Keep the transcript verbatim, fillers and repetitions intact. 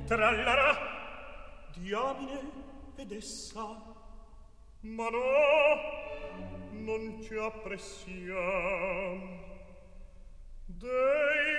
trallarà, diamine ed essa. Ma no, non ci appressiam. Dei